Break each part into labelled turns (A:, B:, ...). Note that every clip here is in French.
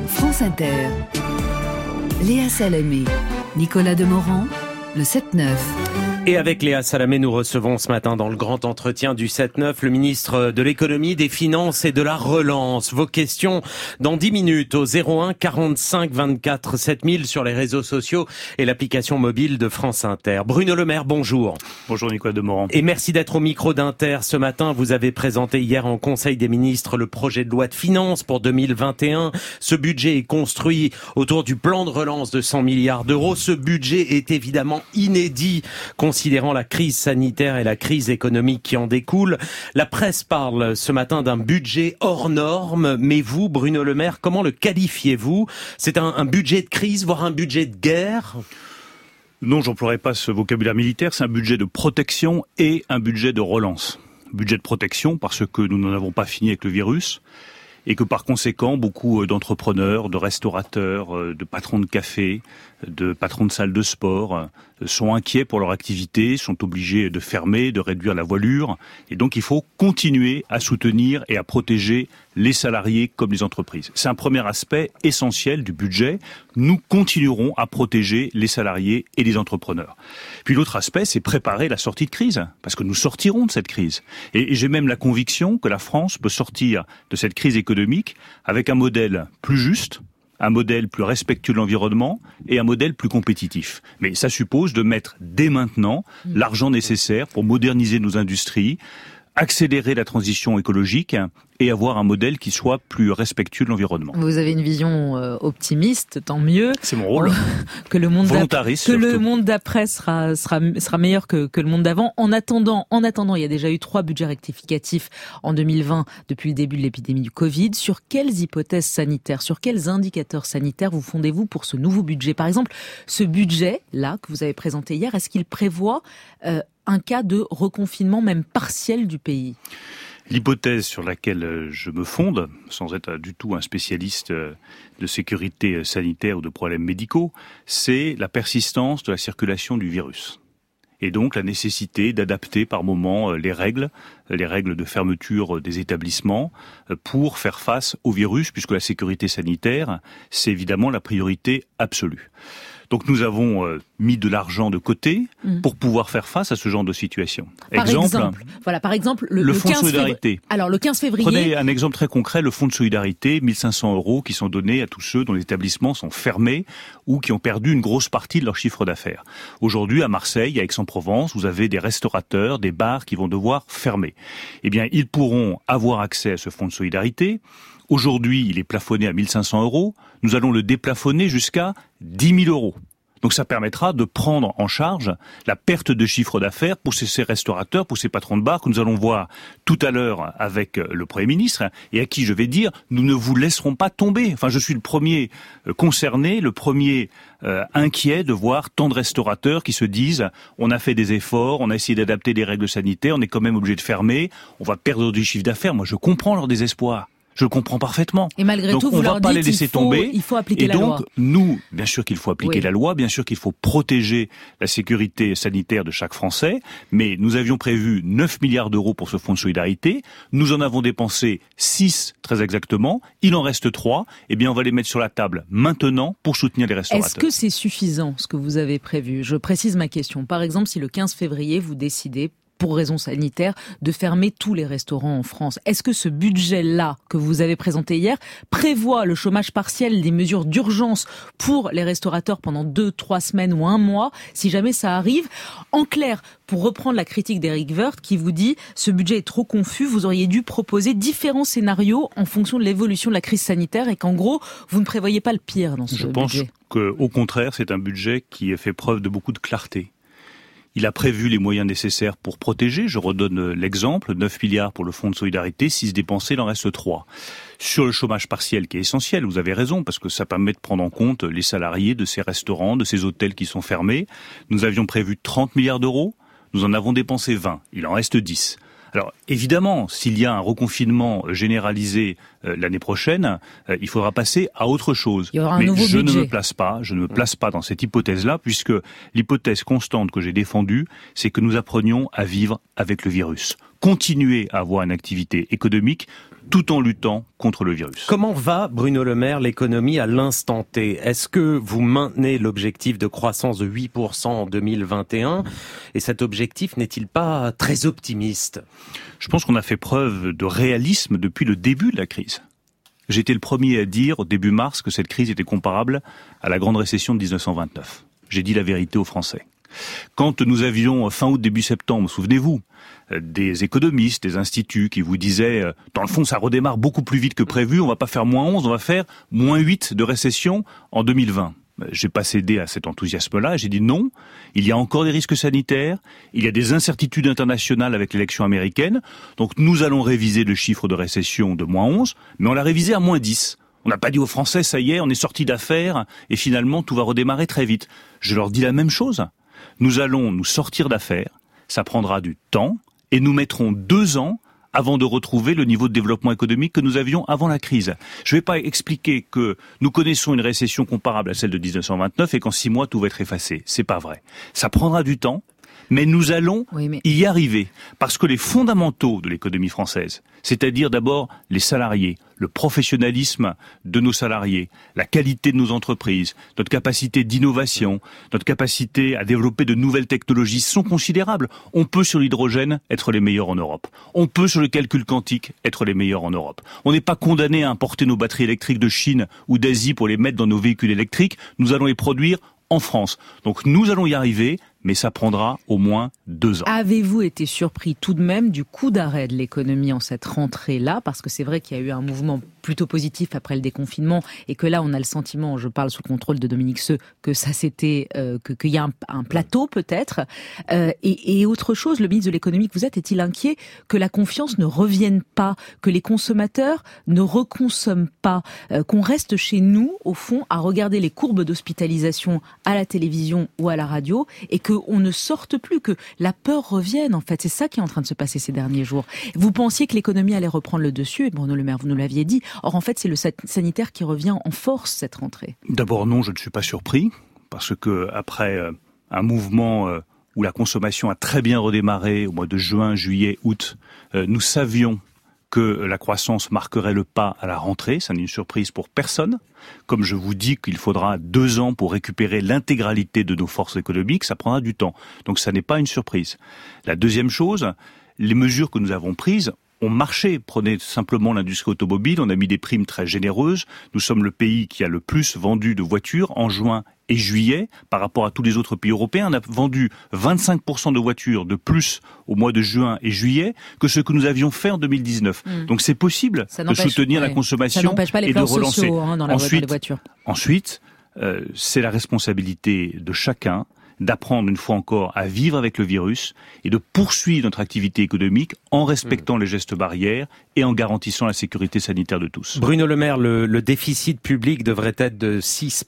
A: France Inter. Léa Salamé, Nicolas Demorand, le 7-9.
B: Et avec Léa Salamé, nous recevons ce matin dans le grand entretien du 7-9 le ministre de l'économie, des finances et de la relance. Vos questions dans 10 minutes au 01 45 24 7000 sur les réseaux sociaux et l'application mobile de France Inter. Bruno Le Maire, bonjour.
C: Bonjour Nicolas Demorand.
B: Et merci d'être au micro d'Inter ce matin. Vous avez présenté hier en Conseil des ministres le projet de loi de finances pour 2021. Ce budget est construit autour du plan de relance de 100 milliards d'euros. Ce budget est évidemment inédit considérant la crise sanitaire et la crise économique qui en découle. La presse parle ce matin d'un budget hors norme, mais vous, Bruno Le Maire, comment le qualifiez-vous ? C'est un budget de crise, voire un budget de guerre ?
C: Non, j'emploierai pas ce vocabulaire militaire, c'est un budget de protection et un budget de relance. Budget de protection parce que nous n'en avons pas fini avec le virus et que par conséquent, beaucoup d'entrepreneurs, de restaurateurs, de patrons de café, de patrons de salles de sport sont inquiets pour leur activité, sont obligés de fermer, de réduire la voilure. Et donc, il faut continuer à soutenir et à protéger les salariés comme les entreprises. C'est un premier aspect essentiel du budget. Nous continuerons à protéger les salariés et les entrepreneurs. Puis l'autre aspect, c'est préparer la sortie de crise, parce que nous sortirons de cette crise. Et j'ai même la conviction que la France peut sortir de cette crise économique avec un modèle plus juste, un modèle plus respectueux de l'environnement et un modèle plus compétitif. Mais ça suppose de mettre dès maintenant l'argent nécessaire pour moderniser nos industries, accélérer la transition écologique et avoir un modèle qui soit plus respectueux de l'environnement.
D: Vous avez une vision optimiste, tant mieux.
C: C'est mon rôle.
D: Que le monde
C: volontariste.
D: Le monde d'après sera meilleur que le monde d'avant. En attendant, il y a déjà eu 3 budgets rectificatifs en 2020 depuis le début de l'épidémie du Covid. Sur quelles hypothèses sanitaires, sur quels indicateurs sanitaires vous fondez-vous pour ce nouveau budget ? Par exemple, ce budget-là que vous avez présenté hier, est-ce qu'il prévoit un cas de reconfinement même partiel du pays ?
C: L'hypothèse sur laquelle je me fonde, sans être du tout un spécialiste de sécurité sanitaire ou de problèmes médicaux, c'est la persistance de la circulation du virus. Et donc la nécessité d'adapter par moment les règles de fermeture des établissements pour faire face au virus, puisque la sécurité sanitaire, c'est évidemment la priorité absolue. Donc nous avons mis de l'argent de côté pour pouvoir faire face à ce genre de situation.
D: Par exemple, le
C: fonds de solidarité.
D: Alors le 15 février.
C: Prenez un exemple très concret, le fonds de solidarité, 1 500 € qui sont donnés à tous ceux dont les établissements sont fermés ou qui ont perdu une grosse partie de leur chiffre d'affaires. Aujourd'hui, à Marseille, à Aix-en-Provence, vous avez des restaurateurs, des bars qui vont devoir fermer. Eh bien, ils pourront avoir accès à ce fonds de solidarité. Aujourd'hui, il est plafonné à 1 500 €. Nous allons le déplafonner jusqu'à 10 000 €. Donc ça permettra de prendre en charge la perte de chiffre d'affaires pour ces restaurateurs, pour ces patrons de bar que nous allons voir tout à l'heure avec le Premier ministre et à qui je vais dire nous ne vous laisserons pas tomber. Enfin, je suis le premier concerné, le premier inquiet de voir tant de restaurateurs qui se disent on a fait des efforts, on a essayé d'adapter les règles sanitaires, on est quand même obligé de fermer, on va perdre du chiffre d'affaires. Moi, je comprends leur désespoir. Je le comprends parfaitement.
D: Et malgré tout, vous leur dites qu'il faut appliquer la loi.
C: Et donc, nous, bien sûr qu'il faut appliquer la loi, bien sûr qu'il faut protéger la sécurité sanitaire de chaque Français, mais nous avions prévu 9 milliards d'euros pour ce fonds de solidarité. Nous en avons dépensé 6, très exactement. Il en reste 3. Eh bien, on va les mettre sur la table maintenant pour soutenir les restaurateurs.
D: Est-ce que c'est suffisant, ce que vous avez prévu ? Je précise ma question. Par exemple, si le 15 février, vous décidez pour raisons sanitaires, de fermer tous les restaurants en France. Est-ce que ce budget-là, que vous avez présenté hier, prévoit le chômage partiel, des mesures d'urgence pour les restaurateurs pendant 2-3 semaines ou 1 mois, si jamais ça arrive ? En clair, pour reprendre la critique d'Éric Woerth qui vous dit « ce budget est trop confus, vous auriez dû proposer différents scénarios en fonction de l'évolution de la crise sanitaire » et qu'en gros, vous ne prévoyez pas le pire dans ce budget.
C: Je pense qu'au contraire, c'est un budget qui fait preuve de beaucoup de clarté. Il a prévu les moyens nécessaires pour protéger. Je redonne l'exemple, 9 milliards pour le fonds de solidarité, 6 dépensés, il en reste 3. Sur le chômage partiel qui est essentiel, vous avez raison, parce que ça permet de prendre en compte les salariés de ces restaurants, de ces hôtels qui sont fermés. Nous avions prévu 30 milliards d'euros, nous en avons dépensé 20, il en reste 10. Alors évidemment, s'il y a un reconfinement généralisé l'année prochaine, il faudra passer à autre chose.
D: Il y aura un
C: Mais
D: nouveau
C: je
D: budget.
C: ne me place pas dans cette hypothèse-là, puisque l'hypothèse constante que j'ai défendue, c'est que nous apprenions à vivre avec le virus. Continuer à avoir une activité économique tout en luttant contre le virus.
B: Comment va, Bruno Le Maire, l'économie à l'instant T? Est-ce que vous maintenez l'objectif de croissance de 8% en 2021? Et cet objectif n'est-il pas très optimiste?
C: Je pense qu'on a fait preuve de réalisme depuis le début de la crise. J'étais le premier à dire, au début mars, que cette crise était comparable à la grande récession de 1929. J'ai dit la vérité aux Français. Quand nous avions, fin août, début septembre, souvenez-vous, des économistes, des instituts qui vous disaient, dans le fond, ça redémarre beaucoup plus vite que prévu, on va pas faire -11, on va faire -8 de récession en 2020. J'ai pas cédé à cet enthousiasme-là, j'ai dit non, il y a encore des risques sanitaires, il y a des incertitudes internationales avec l'élection américaine, donc nous allons réviser le chiffre de récession de -11, mais on l'a révisé à -10. On n'a pas dit aux Français, ça y est, on est sorti d'affaires, et finalement tout va redémarrer très vite. Je leur dis la même chose. Nous allons nous sortir d'affaires, ça prendra du temps, et nous mettrons 2 ans avant de retrouver le niveau de développement économique que nous avions avant la crise. Je ne vais pas expliquer que nous connaissons une récession comparable à celle de 1929 et qu'en 6 mois tout va être effacé. C'est pas vrai. Ça prendra du temps, mais nous allons y arriver. Parce que les fondamentaux de l'économie française, c'est-à-dire d'abord les salariés, le professionnalisme de nos salariés, la qualité de nos entreprises, notre capacité d'innovation, notre capacité à développer de nouvelles technologies sont considérables. On peut sur l'hydrogène être les meilleurs en Europe. On peut sur le calcul quantique être les meilleurs en Europe. On n'est pas condamné à importer nos batteries électriques de Chine ou d'Asie pour les mettre dans nos véhicules électriques. Nous allons les produire en France. Donc nous allons y arriver, mais ça prendra au moins 2 ans.
D: Avez-vous été surpris tout de même du coup d'arrêt de l'économie en cette rentrée-là? Parce que c'est vrai qu'il y a eu un mouvement plutôt positif après le déconfinement et que là on a le sentiment, je parle sous le contrôle de Dominique Seux, que ça c'était, qu'il y a un plateau peut-être. Et autre chose, le ministre de l'économie que vous êtes, est-il inquiet que la confiance ne revienne pas, que les consommateurs ne reconsomment pas, qu'on reste chez nous au fond à regarder les courbes d'hospitalisation à la télévision ou à la radio et qu'on ne sorte plus, que la peur revienne en fait? C'est ça qui est en train de se passer ces derniers jours. Vous pensiez que l'économie allait reprendre le dessus, et Bruno Le Maire, vous nous l'aviez dit. Or en fait c'est le sanitaire qui revient en force cette rentrée.
C: D'abord non, je ne suis pas surpris, parce que après un mouvement où la consommation a très bien redémarré au mois de juin, juillet, août, nous savions que la croissance marquerait le pas à la rentrée, ça n'est une surprise pour personne. Comme je vous dis qu'il faudra 2 ans pour récupérer l'intégralité de nos forces économiques, ça prendra du temps. Donc ça n'est pas une surprise. La deuxième chose, les mesures que nous avons prises ont marché. Prenez simplement l'industrie automobile, on a mis des primes très généreuses. Nous sommes le pays qui a le plus vendu de voitures en juin et juillet par rapport à tous les autres pays européens. On a vendu 25% de voitures de plus au mois de juin et juillet que ce que nous avions fait en 2019. Donc c'est possible de soutenir la consommation et de relancer.
D: Dans les voitures.
C: Ensuite, c'est la responsabilité de chacun d'apprendre une fois encore à vivre avec le virus et de poursuivre notre activité économique en respectant les gestes barrières et en garantissant la sécurité sanitaire de tous.
B: Bruno Le Maire, le déficit public devrait être de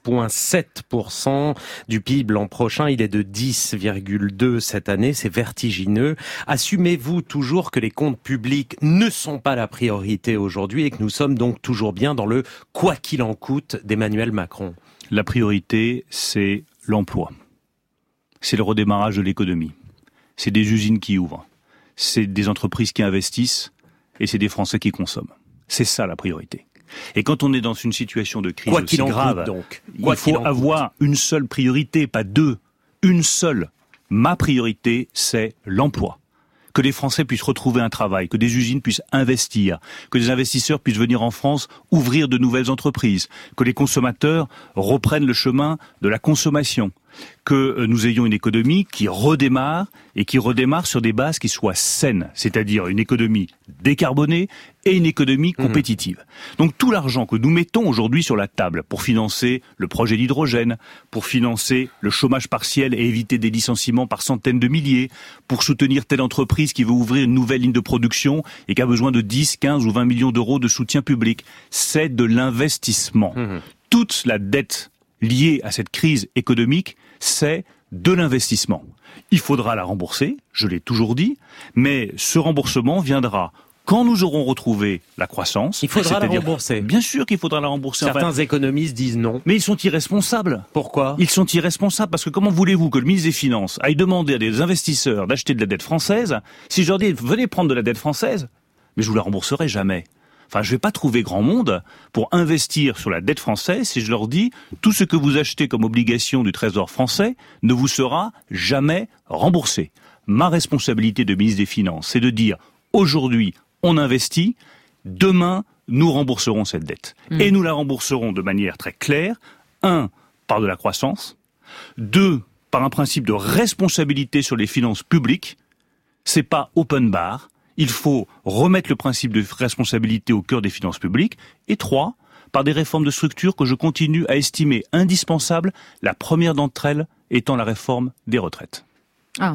B: 6,7% du PIB l'an prochain. Il est de 10,2% cette année. C'est vertigineux. Assumez-vous toujours que les comptes publics ne sont pas la priorité aujourd'hui et que nous sommes donc toujours bien dans le « quoi qu'il en coûte » d'Emmanuel Macron?
C: La priorité, c'est l'emploi. C'est le redémarrage de l'économie. C'est des usines qui ouvrent. C'est des entreprises qui investissent et c'est des Français qui consomment. C'est ça la priorité. Et quand on est dans une situation de crise aussi grave, il faut avoir une seule priorité, pas 2. Une seule. Ma priorité, c'est l'emploi. Que les Français puissent retrouver un travail, que des usines puissent investir, que des investisseurs puissent venir en France ouvrir de nouvelles entreprises, que les consommateurs reprennent le chemin de la consommation, que nous ayons une économie qui redémarre et qui redémarre sur des bases qui soient saines, c'est-à-dire une économie décarbonée et une économie compétitive. Donc tout l'argent que nous mettons aujourd'hui sur la table pour financer le projet d'hydrogène, pour financer le chômage partiel et éviter des licenciements par centaines de milliers, pour soutenir telle entreprise qui veut ouvrir une nouvelle ligne de production et qui a besoin de 10, 15 ou 20 millions d'euros de soutien public, c'est de l'investissement. Toute la dette liée à cette crise économique, c'est de l'investissement. Il faudra la rembourser, je l'ai toujours dit, mais ce remboursement viendra Quand nous aurons retrouvé la croissance...
B: Il faudra la rembourser.
C: Bien sûr qu'il faudra la rembourser.
B: Certains économistes disent non.
C: Mais ils sont irresponsables.
B: Pourquoi ?
C: Ils sont irresponsables parce que comment voulez-vous que le ministre des Finances aille demander à des investisseurs d'acheter de la dette française si je leur dis venez prendre de la dette française, mais je vous la rembourserai jamais. Enfin, je vais pas trouver grand monde pour investir sur la dette française si je leur dis tout ce que vous achetez comme obligation du Trésor français ne vous sera jamais remboursé. Ma responsabilité de ministre des Finances, c'est de dire aujourd'hui on investit, demain nous rembourserons cette dette. Et nous la rembourserons de manière très claire. 1, par de la croissance. 2, par un principe de responsabilité sur les finances publiques. C'est pas open bar. Il faut remettre le principe de responsabilité au cœur des finances publiques. Et 3, par des réformes de structure que je continue à estimer indispensables, la première d'entre elles étant la réforme des retraites.
D: Ah,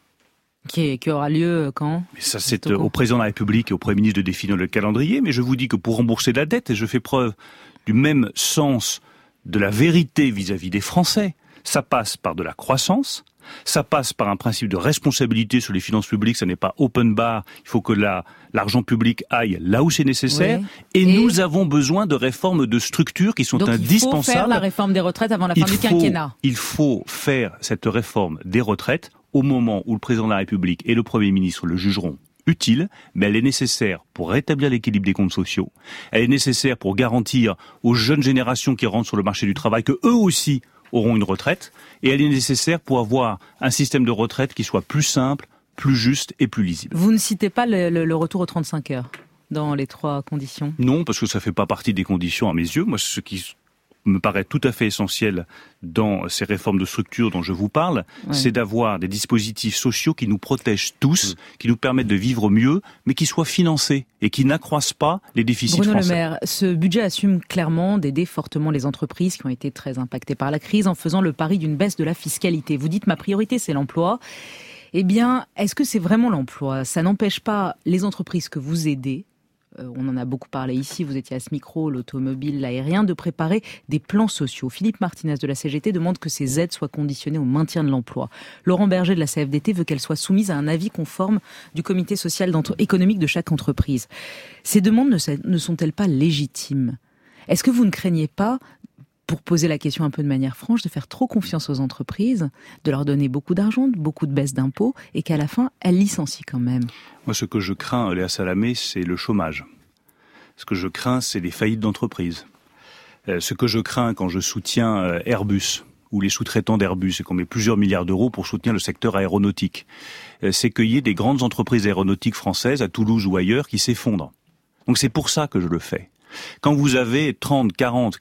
D: qui aura lieu quand ?
C: Mais ça, c'est au président de la République et au Premier ministre de définir le calendrier. Mais je vous dis que pour rembourser la dette, et je fais preuve du même sens de la vérité vis-à-vis des Français, ça passe par de la croissance, ça passe par un principe de responsabilité sur les finances publiques, ça n'est pas open bar, il faut que l'argent public aille là où c'est nécessaire, et nous avons besoin de réformes de structure qui sont
D: donc
C: indispensables.
D: Il faut faire la réforme des retraites avant la fin du quinquennat.
C: Il faut faire cette réforme des retraites au moment où le président de la République et le Premier ministre le jugeront utile, mais elle est nécessaire pour rétablir l'équilibre des comptes sociaux. Elle est nécessaire pour garantir aux jeunes générations qui rentrent sur le marché du travail que eux aussi auront une retraite. Et elle est nécessaire pour avoir un système de retraite qui soit plus simple, plus juste et plus lisible.
D: Vous ne citez pas le retour aux 35 heures dans les 3 conditions ?
C: Non, parce que ça fait pas partie des conditions à mes yeux. Moi, ce qui me paraît tout à fait essentiel dans ces réformes de structure dont je vous parle, c'est d'avoir des dispositifs sociaux qui nous protègent tous, qui nous permettent de vivre mieux, mais qui soient financés et qui n'accroissent pas les déficits français.
D: Bruno Le Maire, ce budget assume clairement d'aider fortement les entreprises qui ont été très impactées par la crise en faisant le pari d'une baisse de la fiscalité. Vous dites ma priorité c'est l'emploi. Eh bien, est-ce que c'est vraiment l'emploi ? Ça n'empêche pas les entreprises que vous aidez, on en a beaucoup parlé ici, vous étiez à ce micro, l'automobile, l'aérien, de préparer des plans sociaux. Philippe Martinez de la CGT demande que ces aides soient conditionnées au maintien de l'emploi. Laurent Berger de la CFDT veut qu'elles soient soumises à un avis conforme du comité social économique de chaque entreprise. Ces demandes ne sont-elles pas légitimes ? Est-ce que vous ne craignez pas, pour poser la question un peu de manière franche, de faire trop confiance aux entreprises, de leur donner beaucoup d'argent, beaucoup de baisses d'impôts, et qu'à la fin, elles licencient quand même ?
C: Moi, ce que je crains, Léa Salamé, c'est le chômage. Ce que je crains, c'est les faillites d'entreprises. Ce que je crains quand je soutiens Airbus, ou les sous-traitants d'Airbus, et qu'on met plusieurs milliards d'euros pour soutenir le secteur aéronautique, c'est qu'il y ait des grandes entreprises aéronautiques françaises, à Toulouse ou ailleurs, qui s'effondrent. Donc c'est pour ça que je le fais. Quand vous avez 30, 40,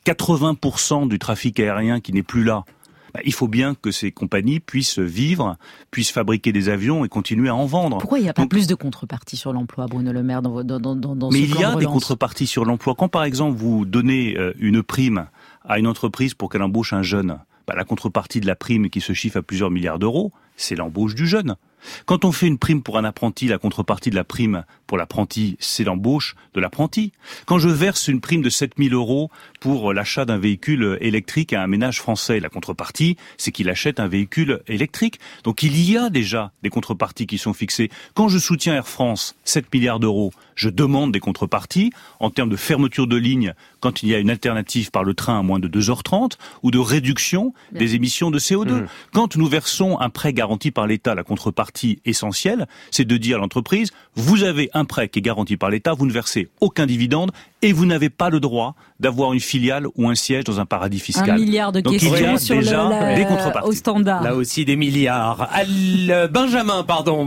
C: 80% du trafic aérien qui n'est plus là, il faut bien que ces compagnies puissent vivre, puissent fabriquer des avions et continuer à en vendre.
D: Pourquoi il n'y a pas plus de contrepartie sur l'emploi, Bruno Le Maire, dans ce plan de relance ?
C: Mais il y a des contreparties sur l'emploi. Quand par exemple vous donnez une prime à une entreprise pour qu'elle embauche un jeune, la contrepartie de la prime qui se chiffre à plusieurs milliards d'euros, c'est l'embauche du jeune. Quand on fait une prime pour un apprenti, la contrepartie de la prime pour l'apprenti, c'est l'embauche de l'apprenti. Quand je verse une prime de 7 000 euros pour l'achat d'un véhicule électrique à un ménage français, la contrepartie, c'est qu'il achète un véhicule électrique. Donc il y a déjà des contreparties qui sont fixées. Quand je soutiens Air France, 7 milliards d'euros, je demande des contreparties en termes de fermeture de ligne quand il y a une alternative par le train à moins de 2h30 ou de réduction des émissions de CO2. Quand nous versons un prêt garanti par l'État, la contrepartie essentielle, c'est de dire à l'entreprise, vous avez un prêt qui est garanti par l'État, vous ne versez aucun dividende et vous n'avez pas le droit d'avoir une filiale ou un siège dans un paradis fiscal.
D: 1 milliard de questions
C: il y a
D: sur
C: déjà des contreparties.
D: Au standard.
B: Là aussi des milliards. Benjamin,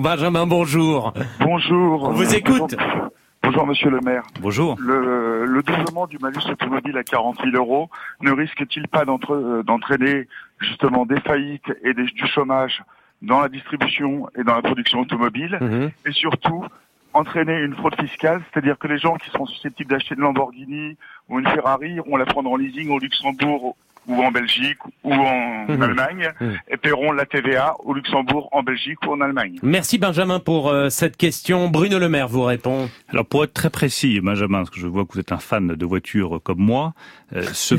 B: bonjour.
E: Bonjour.
B: On vous écoute.
E: Bonjour Monsieur le maire.
C: Bonjour.
E: Le doublement du malus automobile à 40 000 euros ne risque-t-il pas d'entraîner justement des faillites et du chômage dans la distribution et dans la production automobile, et surtout entraîner une fraude fiscale, c'est-à-dire que les gens qui seront susceptibles d'acheter une Lamborghini ou une Ferrari iront la prendre en leasing au Luxembourg ou en Belgique ou en Allemagne et paieront la TVA au Luxembourg, en Belgique ou en Allemagne.
B: Merci Benjamin pour cette question. Bruno Le Maire vous répond.
C: Alors pour être très précis, Benjamin, parce que je vois que vous êtes un fan de voitures comme moi, ce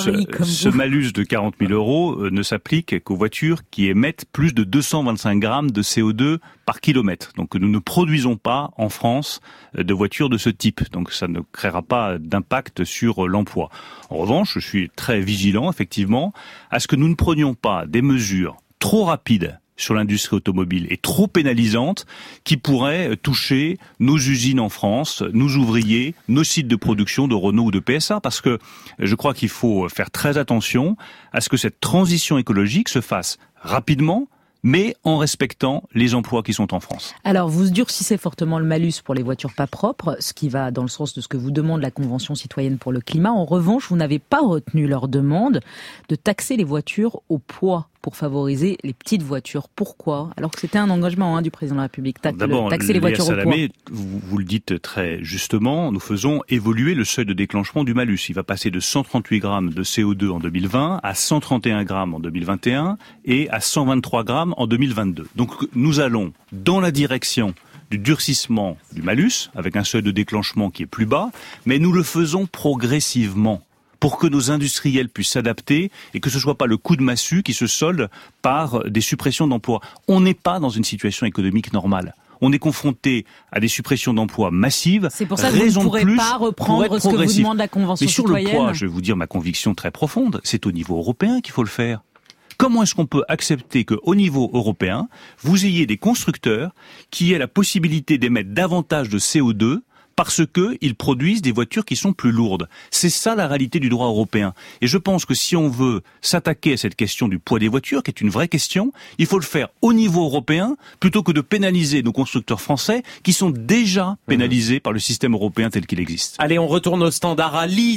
C: malus de 40 000 euros ne s'applique qu'aux voitures qui émettent plus de 225 grammes de CO2 par kilomètre. Donc nous ne produisons pas en France de voitures de ce type. Donc ça ne créera pas d'impact sur l'emploi. En revanche, je suis très vigilant, effectivement, à ce que nous ne prenions pas des mesures trop rapides sur l'industrie automobile et trop pénalisantes qui pourraient toucher nos usines en France, nos ouvriers, nos sites de production de Renault ou de PSA, parce que je crois qu'il faut faire très attention à ce que cette transition écologique se fasse rapidement, mais en respectant les emplois qui sont en France.
D: Alors, vous durcissez fortement le malus pour les voitures pas propres, ce qui va dans le sens de ce que vous demande la Convention citoyenne pour le climat. En revanche, vous n'avez pas retenu leur demande de taxer les voitures au poids pour favoriser les petites voitures. Pourquoi ? Alors que c'était un engagement du président de la République, taxer les voitures au poids.
C: Vous le dites très justement, nous faisons évoluer le seuil de déclenchement du malus. Il va passer de 138 grammes de CO2 en 2020 à 131 grammes en 2021 et à 123 grammes en 2022. Donc nous allons dans la direction du durcissement du malus, avec un seuil de déclenchement qui est plus bas, mais nous le faisons progressivement, pour que nos industriels puissent s'adapter et que ce soit pas le coup de massue qui se solde par des suppressions d'emplois. On n'est pas dans une situation économique normale. On est confronté à des suppressions d'emplois massives.
D: C'est pour ça que vous ne pourrez pas reprendre ce que vous demande la Convention citoyenne.
C: Mais sur le poids, je vais vous dire ma conviction très profonde, c'est au niveau européen qu'il faut le faire. Comment est-ce qu'on peut accepter qu'au niveau européen, vous ayez des constructeurs qui aient la possibilité d'émettre davantage de CO2 parce que ils produisent des voitures qui sont plus lourdes. C'est ça la réalité du droit européen. Et je pense que si on veut s'attaquer à cette question du poids des voitures, qui est une vraie question, il faut le faire au niveau européen, plutôt que de pénaliser nos constructeurs français, qui sont déjà pénalisés par le système européen tel qu'il existe.
B: Allez, on retourne au standard.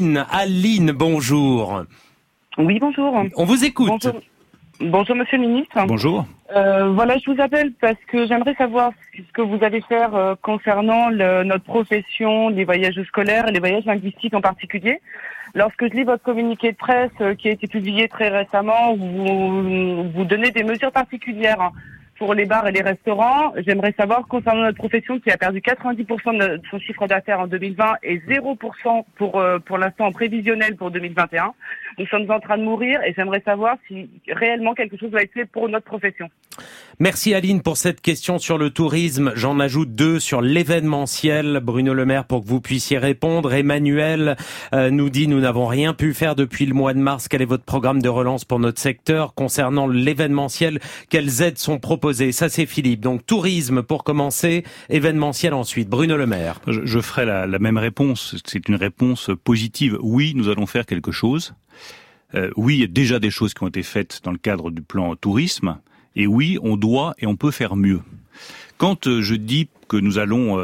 B: Aline, bonjour.
F: Oui, bonjour.
B: On vous écoute.
F: Bonjour, monsieur le ministre.
C: Bonjour.
F: Voilà, je vous appelle parce que j'aimerais savoir ce que vous allez faire concernant notre profession, les voyages scolaires et les voyages linguistiques en particulier. Lorsque je lis votre communiqué de presse qui a été publié très récemment, où vous donnez des mesures particulières pour les bars et les restaurants, j'aimerais savoir concernant notre profession qui a perdu 90% de son chiffre d'affaires en 2020 et 0% pour l'instant en prévisionnel pour 2021. Nous sommes en train de mourir et j'aimerais savoir si réellement quelque chose va être fait pour notre profession.
B: Merci Aline pour cette question sur le tourisme. J'en ajoute 2 sur l'événementiel. Bruno Le Maire pour que vous puissiez répondre. Emmanuel nous dit nous n'avons rien pu faire depuis le mois de mars. Quel est votre programme de relance pour notre secteur concernant l'événementiel? Quelles aides sont proposées? Ça c'est Philippe. Donc tourisme pour commencer, événementiel ensuite. Bruno Le Maire.
C: Je ferai la même réponse. C'est une réponse positive. Oui, nous allons faire quelque chose. Oui, il y a déjà des choses qui ont été faites dans le cadre du plan tourisme. Et oui, on doit et on peut faire mieux. Quand je dis que nous allons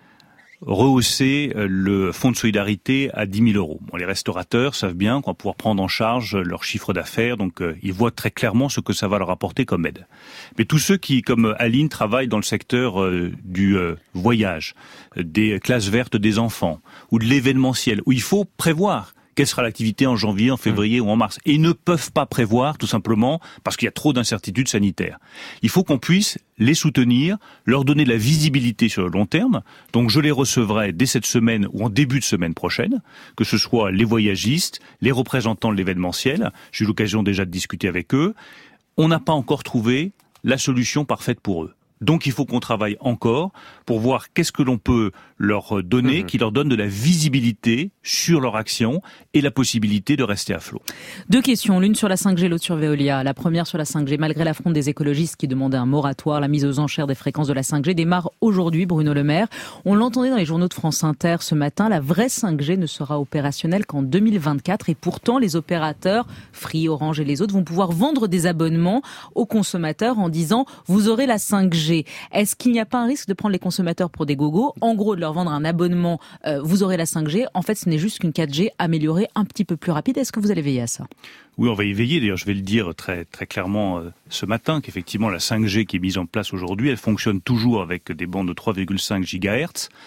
C: rehausser le fonds de solidarité à 10 000 euros, les restaurateurs savent bien qu'on va pouvoir prendre en charge leur chiffre d'affaires, donc ils voient très clairement ce que ça va leur apporter comme aide. Mais tous ceux qui, comme Aline, travaillent dans le secteur du voyage, des classes vertes des enfants, ou de l'événementiel, où il faut prévoir quelle sera l'activité en janvier, en février ou en mars. Et ils ne peuvent pas prévoir, tout simplement, parce qu'il y a trop d'incertitudes sanitaires. Il faut qu'on puisse les soutenir, leur donner de la visibilité sur le long terme. Donc je les recevrai dès cette semaine ou en début de semaine prochaine, que ce soit les voyagistes, les représentants de l'événementiel. J'ai eu l'occasion déjà de discuter avec eux. On n'a pas encore trouvé la solution parfaite pour eux. Donc il faut qu'on travaille encore pour voir qu'est-ce que l'on peut leur donner, qui leur donne de la visibilité sur leur action et la possibilité de rester à flot.
D: 2 questions, l'une sur la 5G, l'autre sur Veolia. La première sur la 5G, malgré l'affront des écologistes qui demandaient un moratoire, la mise aux enchères des fréquences de la 5G démarre aujourd'hui, Bruno Le Maire. On l'entendait dans les journaux de France Inter ce matin, la vraie 5G ne sera opérationnelle qu'en 2024 et pourtant les opérateurs, Free, Orange et les autres, vont pouvoir vendre des abonnements aux consommateurs en disant vous aurez la 5G. Est-ce qu'il n'y a pas un risque de prendre les consommateurs pour des gogos, en gros de leur vendre un abonnement, vous aurez la 5G, en fait ce n'est juste qu'une 4G améliorée un petit peu plus rapide. Est-ce que vous allez veiller à ça?
C: Oui, on va y veiller. D'ailleurs, je vais le dire très très clairement ce matin, qu'effectivement la 5G qui est mise en place aujourd'hui, elle fonctionne toujours avec des bandes de 3,5 GHz.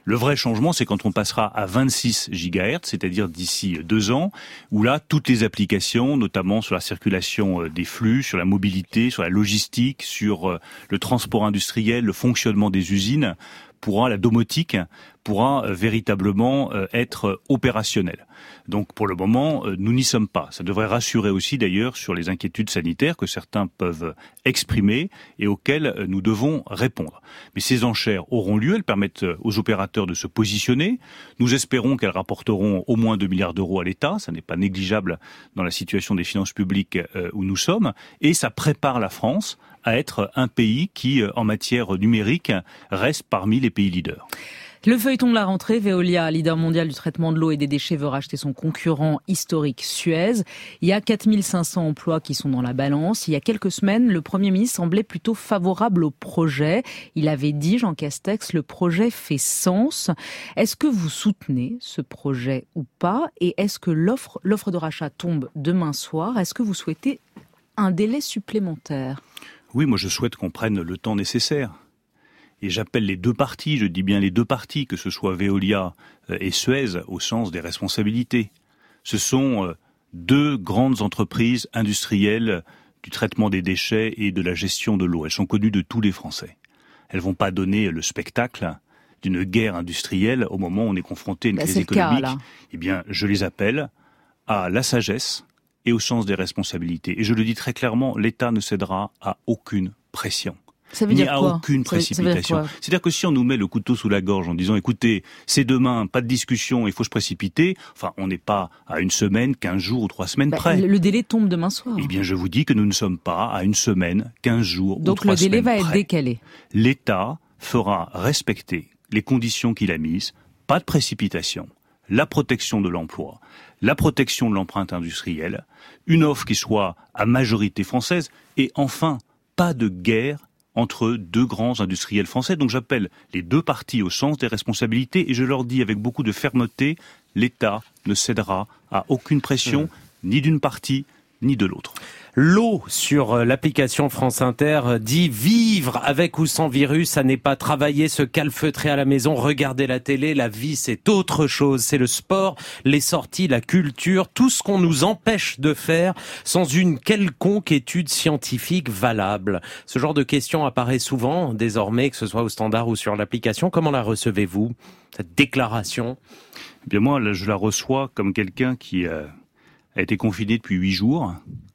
C: Le vrai changement, c'est quand on passera à 26 GHz, c'est-à-dire d'ici 2 ans, où là, toutes les applications, notamment sur la circulation des flux, sur la mobilité, sur la logistique, sur le transport industriel, le fonctionnement des usines, la domotique pourra véritablement être opérationnelle. Donc pour le moment, nous n'y sommes pas. Ça devrait rassurer aussi d'ailleurs sur les inquiétudes sanitaires que certains peuvent exprimer et auxquelles nous devons répondre. Mais ces enchères auront lieu, elles permettent aux opérateurs de se positionner. Nous espérons qu'elles rapporteront au moins 2 milliards d'euros à l'État. Ça n'est pas négligeable dans la situation des finances publiques où nous sommes. Et ça prépare la France à être un pays qui, en matière numérique, reste parmi les pays leaders.
D: Le feuilleton de la rentrée, Veolia, leader mondial du traitement de l'eau et des déchets, veut racheter son concurrent historique Suez. Il y a 4500 emplois qui sont dans la balance. Il y a quelques semaines, le Premier ministre semblait plutôt favorable au projet. Il avait dit, Jean Castex, le projet fait sens. Est-ce que vous soutenez ce projet ou pas? Et est-ce que l'offre de rachat tombe demain soir? Est-ce que vous souhaitez un délai supplémentaire?
C: Oui, moi je souhaite qu'on prenne le temps nécessaire. Et j'appelle les deux parties, je dis bien les deux parties, que ce soit Veolia et Suez, au sens des responsabilités. Ce sont deux grandes entreprises industrielles du traitement des déchets et de la gestion de l'eau. Elles sont connues de tous les Français. Elles vont pas donner le spectacle d'une guerre industrielle au moment où on est confronté à une crise économique. Eh bien, je les appelle à la sagesse et au sens des responsabilités. Et je le dis très clairement, l'État ne cédera à aucune pression.
D: Ça veut dire quoi ?
C: Aucune précipitation. C'est-à-dire que si on nous met le couteau sous la gorge en disant écoutez, c'est demain, pas de discussion, il faut se précipiter, enfin on n'est pas à 1 semaine, 15 jours ou 3 semaines près.
D: Le délai tombe demain soir.
C: Eh bien je vous dis que nous ne sommes pas à 1 semaine, 15 jours ou 3 semaines près.
D: Donc le délai va être décalé.
C: L'État fera respecter les conditions qu'il a mises, pas de précipitation, la protection de l'emploi, la protection de l'empreinte industrielle, une offre qui soit à majorité française et enfin pas de guerre entre deux grands industriels français. Donc j'appelle les deux parties au sens des responsabilités et je leur dis avec beaucoup de fermeté, l'État ne cédera à aucune pression, ni d'une partie, ni de l'autre.
B: L'eau sur l'application France Inter dit vivre avec ou sans virus, ça n'est pas travailler, se calfeutrer à la maison, regarder la télé, la vie c'est autre chose, c'est le sport, les sorties, la culture, tout ce qu'on nous empêche de faire sans une quelconque étude scientifique valable. Ce genre de question apparaît souvent désormais, que ce soit au Standard ou sur l'application. Comment la recevez-vous, cette déclaration ?
C: Eh bien moi, je la reçois comme quelqu'un qui a été confiné depuis 8 jours,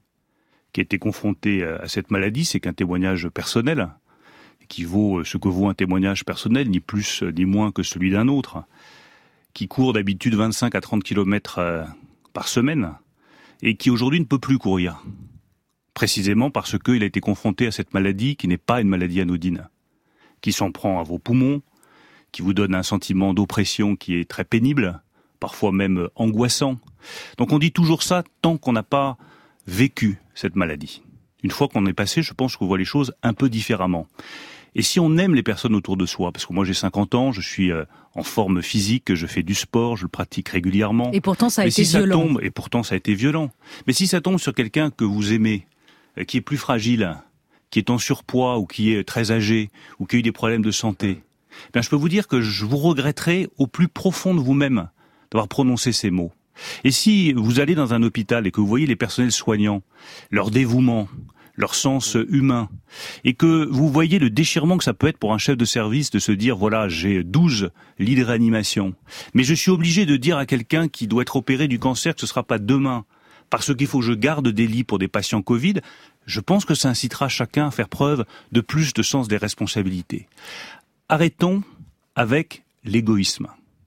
C: qui a été confronté à cette maladie. C'est qu'un témoignage personnel, qui vaut ce que vaut un témoignage personnel, ni plus ni moins que celui d'un autre, qui court d'habitude 25 à 30 km par semaine, et qui aujourd'hui ne peut plus courir, précisément parce qu'il a été confronté à cette maladie qui n'est pas une maladie anodine, qui s'en prend à vos poumons, qui vous donne un sentiment d'oppression qui est très pénible, parfois même angoissant. Donc on dit toujours ça tant qu'on n'a pas vécu cette maladie. Une fois qu'on est passé, je pense qu'on voit les choses un peu différemment. Et si on aime les personnes autour de soi, parce que moi j'ai 50 ans, je suis en forme physique, je fais du sport, je le pratique régulièrement.
D: Et pourtant ça a été violent.
C: Et pourtant ça a été violent. Mais si ça tombe sur quelqu'un que vous aimez, qui est plus fragile, qui est en surpoids ou qui est très âgé, ou qui a eu des problèmes de santé, bien je peux vous dire que je vous regretterai au plus profond de vous-même d'avoir prononcé ces mots. Et si vous allez dans un hôpital et que vous voyez les personnels soignants, leur dévouement, leur sens humain, et que vous voyez le déchirement que ça peut être pour un chef de service de se dire, voilà, j'ai 12 lits de réanimation, mais je suis obligé de dire à quelqu'un qui doit être opéré du cancer que ce ne sera pas demain, parce qu'il faut que je garde des lits pour des patients Covid, je pense que ça incitera chacun à faire preuve de plus de sens des responsabilités. Arrêtons avec l'égoïsme.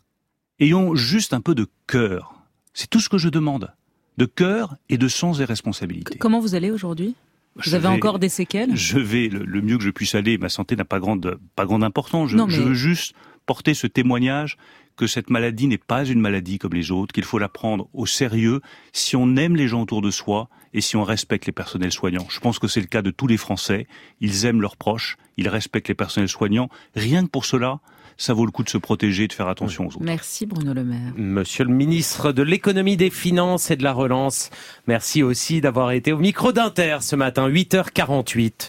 C: Ayons juste un peu de cœur. C'est tout ce que je demande. De cœur et de sens des responsabilités.
D: Comment vous allez aujourd'hui ? Vous avez encore des séquelles ?
C: Je vais le mieux que je puisse aller. Ma santé n'a pas grande importance. Je veux juste porter ce témoignage que cette maladie n'est pas une maladie comme les autres, qu'il faut la prendre au sérieux si on aime les gens autour de soi et si on respecte les personnels soignants. Je pense que c'est le cas de tous les Français. Ils aiment leurs proches, ils respectent les personnels soignants. Rien que pour cela, ça vaut le coup de se protéger et de faire attention aux autres.
D: Merci Bruno Le Maire.
B: Monsieur le ministre de l'économie, des finances et de la relance, merci aussi d'avoir été au micro d'Inter ce matin, 8h48.